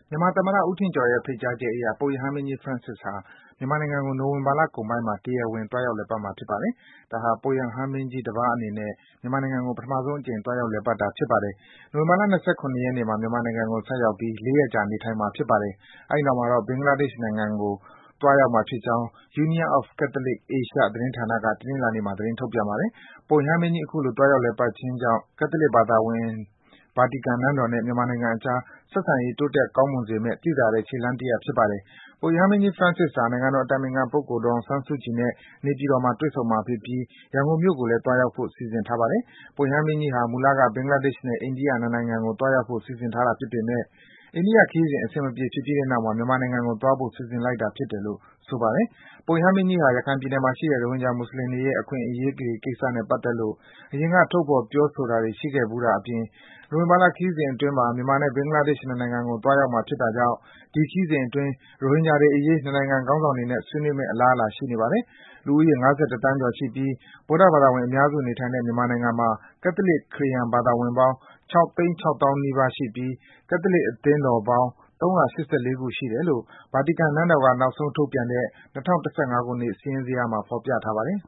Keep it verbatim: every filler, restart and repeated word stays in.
မြန်မာသမ္မတ ဦးထင်ကျော်ရဲ့ ဖိတ်ကြားချက်အရ ပုပ်ရဟန်းမင်းကြီး Francis ဟာ မြန်မာနိုင်ငံကို နိုဝင်ဘာလကုန်ပိုင်းမှာ တရားဝင် သွားရောက်လည်ပတ်မှာ ဖြစ်ပါတယ်။ ဒါဟာ ပုပ်ရဟန်းမင်းကြီးတပါးအနေနဲ့ မြန်မာနိုင်ငံကို ပထမဆုံးအကြိမ် သွားရောက်လည်ပတ်တာ ဖြစ်ပါတယ်။ နိုဝင်ဘာလ ၂၇ ရက်နေ့မှာ မြန်မာနိုင်ငံကို ဆိုက်ရောက်ပြီး လေးရက်ကြာ နေထိုင်မှာ ဖြစ်ပါတယ်။ အဲဒီနောက်မှာတော့ ဘင်္ဂလားဒေ့ရှ်နိုင်ငံကို သွားရောက်မှာဖြစ်ကြောင်း Union of Catholics Asia သတင်းဌာနက တနင်္လာနေ့မှာ သတင်းထုတ်ပြန်ပါတယ်။ ပုပ်ရဟန်းမင်းကြီး အခုလို သွားရောက်လည်ပတ်ခြင်းကြောင့် ကက်သလစ်ဘာသာဝင် ဗာတီကန်နန်းတော်နဲ့ မြန်မာနိုင်ငံအကြား ဆက်ဆံရေး တိုးတက်ကောင်းမွန်စေမယ့် သိသာတဲ့ ခြေလှမ်းတရပ် ဖြစ်ပါတယ်။ ပုပ်ရဟန်းမင်းကြီး Francis ဟာ နိုင်ငံတော်အတိုင်ပင်ခံပုဂ္ဂိုလ် ဒေါ်အောင်ဆန်းစုကြည်နဲ့ နေပြည်တော်မှာ တွေ့ဆုံမှာဖြစ်ပြီး ရန်ကုန်မြို့ကိုလည်း သွားရောက်ဖို့ စီစဉ်ထားပါတယ်။ ပုပ်ရဟန်းမင်းကြီးဟာ မူလက ဘင်္ဂလားဒေ့ရှ်နဲ့ အိန္ဒိယ နှစ်နိုင်ငံကို သွားရောက်ဖို့ စီစဉ်ထားတာ ဖြစ်ပေမယ့် အိန္ဒိယခရီးစဉ် အဆင်မပြေဖြစ်ပြီးတဲ့နောက်မှာ မြန်မာနိုင်ငံကို သွားဖို့ စီစဉ်လိုက်တာ ဖြစ်တယ်လို့ ဆိုပါတယ်။ ပုပ်ရဟန်းမင်းကြီးဟာ ရခိုင်ပြည်နယ်မှာရှိတဲ့ ရိုဟင်ဂျာ မွတ်ဆလင်တွေရဲ့ အခွင့်အရေးတွေကိစ္စနဲ့ ပတ်သက်လို့ အရင်က ထုတ်ဖော် ပြောဆိုတာတွေ ရှိခဲ့ဖူးတာအပြင် နိုဝင်ဘာလ ခရီးစဉ်အတွင်းမှာ မြန်မာနဲ့ ဘင်္ဂလားဒေ့ရှ် နှစ်နိုင်ငံကို သွားရောက်မှာ ဖြစ်တာကြောင့် ဒီခရီးစဉ်အတွင်း ရိုဟင်ဂျာတွေအရေး နှစ်နိုင်ငံခေါင်းဆောင်တွေနဲ့ ဆွေးနွေးမယ့် အလားအလာ ရှိနေပါတယ်။ လူဦးရေ ၅၁ သန်းကျော်ရှိပြီး ဗုဒ္ဓဘာသာဝင် အများစုနေထိုင်တဲ့ မြန်မာနိုင်ငံမှာ ကက်သလစ် ခရစ်ယာန်ဘာသာဝင်ပေါင်း ၆ သိန်း ၆ သောင်းနီးပါးရှိပြီး ကက်သလစ် အသင်းတော်ပေါင်း ၃၈၄ ခု ရှိတယ်လို့ ဗာတီကန်နန်းတော်က နောက်ဆုံးထုတ်ပြန်တဲ့ ၂၀၁၅ ခုနှစ် စာရင်းဇယားမှာ ဖော်ပြထားပါတယ်